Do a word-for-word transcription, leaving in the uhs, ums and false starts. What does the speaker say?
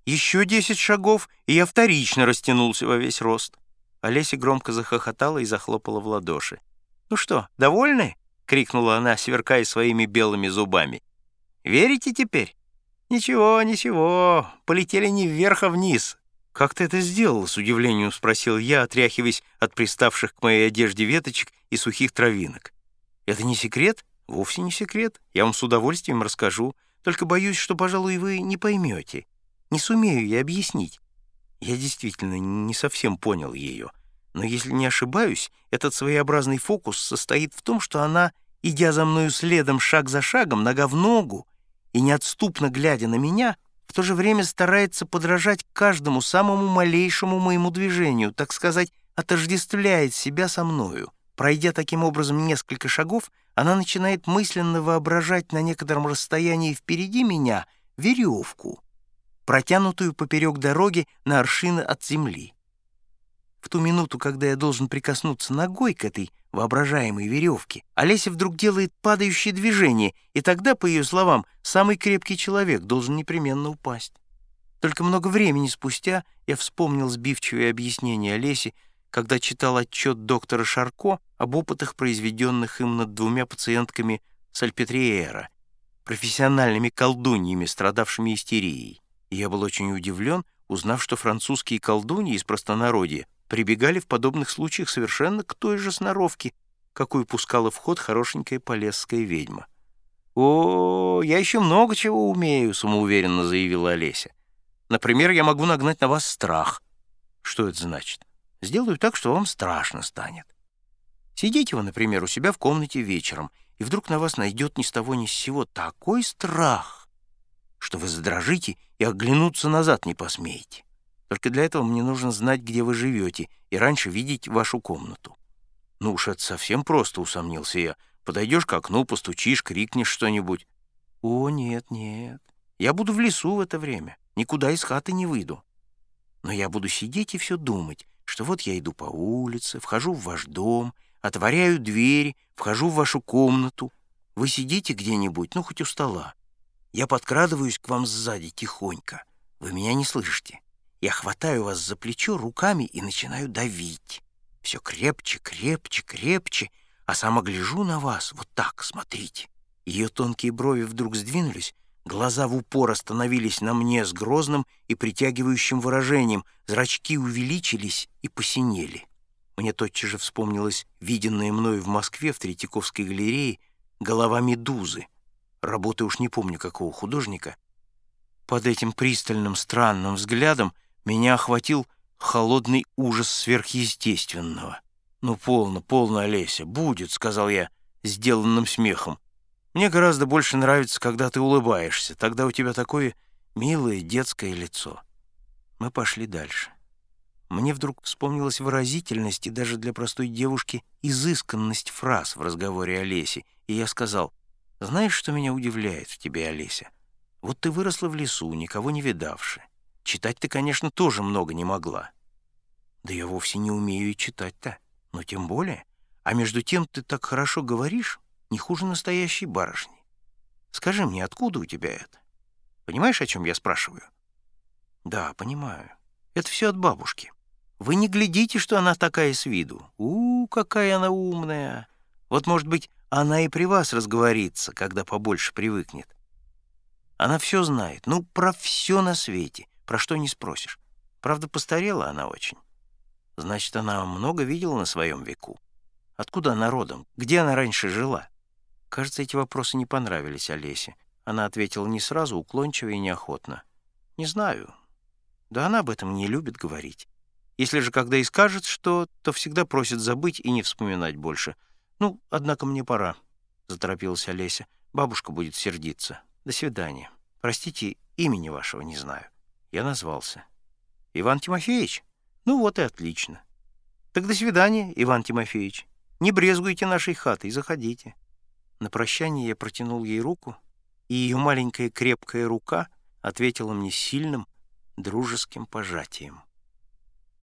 Еще десять шагов, и я вторично растянулся во весь рост. Олеся громко захохотала и захлопала в ладоши. «Ну что, довольны?» — крикнула она, сверкая своими белыми зубами. «Верите теперь?» «Ничего, ничего, полетели не вверх, а вниз». «Как ты это сделала?» — с удивлением спросил я, отряхиваясь от приставших к моей одежде веточек и сухих травинок. «Это не секрет?» «Вовсе не секрет. Я вам с удовольствием расскажу. Только боюсь, что, пожалуй, вы не поймете. Не сумею я объяснить». Я действительно не совсем понял ее. Но если не ошибаюсь, этот своеобразный фокус состоит в том, что она, идя за мною следом шаг за шагом, нога в ногу, и неотступно глядя на меня, в то же время старается подражать каждому самому малейшему моему движению, так сказать, отождествляет себя со мною. Пройдя таким образом несколько шагов, она начинает мысленно воображать на некотором расстоянии впереди меня веревку, протянутую поперек дороги на аршины от земли. В ту минуту, когда я должен прикоснуться ногой к этой воображаемой веревке, Олеся вдруг делает падающее движение, и тогда, по ее словам, самый крепкий человек должен непременно упасть. Только много времени спустя я вспомнил сбивчивое объяснение Олеси, когда читал отчет доктора Шарко об опытах, произведенных им над двумя пациентками Сальпетриера, профессиональными колдуньями, страдавшими истерией. И я был очень удивлен, узнав, что французские колдуньи из простонародья прибегали в подобных случаях совершенно к той же сноровке, какую пускала в ход хорошенькая полесская ведьма. «О, я еще много чего умею», — самоуверенно заявила Олеся. «Например, я могу нагнать на вас страх». «Что это значит?» «Сделаю так, что вам страшно станет. Сидите вы, например, у себя в комнате вечером, и вдруг на вас найдет ни с того ни с сего такой страх, что вы задрожите и оглянуться назад не посмеете. Только для этого мне нужно знать, где вы живете, и раньше видеть вашу комнату». «Ну уж это совсем просто», — усомнился я. «Подойдешь к окну, постучишь, крикнешь что-нибудь». «О, нет, нет. Я буду в лесу в это время. Никуда из хаты не выйду. Но я буду сидеть и все думать, что вот я иду по улице, вхожу в ваш дом, отворяю двери, вхожу в вашу комнату. Вы сидите где-нибудь, ну, хоть у стола. Я подкрадываюсь к вам сзади тихонько. Вы меня не слышите. Я хватаю вас за плечо руками и начинаю давить. Все крепче, крепче, крепче, а сама гляжу на вас, вот так, смотрите». Ее тонкие брови вдруг сдвинулись, глаза в упор остановились на мне с грозным и притягивающим выражением, зрачки увеличились и посинели. Мне тотчас же вспомнилась виденная мною в Москве в Третьяковской галерее голова медузы, работы уж не помню какого художника. Под этим пристальным странным взглядом меня охватил холодный ужас сверхъестественного. «Ну, полно, полно, Олеся, будет», — сказал я сделанным смехом. «Мне гораздо больше нравится, когда ты улыбаешься. Тогда у тебя такое милое детское лицо». Мы пошли дальше. Мне вдруг вспомнилась выразительность и даже для простой девушки изысканность фраз в разговоре Олеси, и я сказал: «Знаешь, что меня удивляет в тебе, Олеся? Вот ты выросла в лесу, никого не видавши. Читать ты, конечно, тоже много не могла». «Да я вовсе не умею и читать-то, но тем более. А между тем ты так хорошо говоришь, не хуже настоящей барышни. Скажи мне, откуда у тебя это? Понимаешь, о чем я спрашиваю?» «Да, понимаю. Это все от бабушки. Вы не глядите, что она такая с виду. У, какая она умная. Вот, может быть, она и при вас разговорится, когда побольше привыкнет. Она все знает, ну, про все на свете, про что не спросишь. Правда, постарела она очень. Значит, она много видела на своем веку. Откуда она родом? Где она раньше жила?» Кажется, эти вопросы не понравились Олесе. Она ответила не сразу, уклончиво и неохотно. «Не знаю. Да она об этом не любит говорить. Если же когда и скажет что, то всегда просит забыть и не вспоминать больше. Ну, однако мне пора», — заторопилась Олеся. «Бабушка будет сердиться. До свидания. Простите, имени вашего не знаю». Я назвался. «Иван Тимофеевич? Ну вот и отлично. Так до свидания, Иван Тимофеевич. Не брезгуйте нашей хатой, заходите». На прощание я протянул ей руку, и ее маленькая крепкая рука ответила мне сильным дружеским пожатием.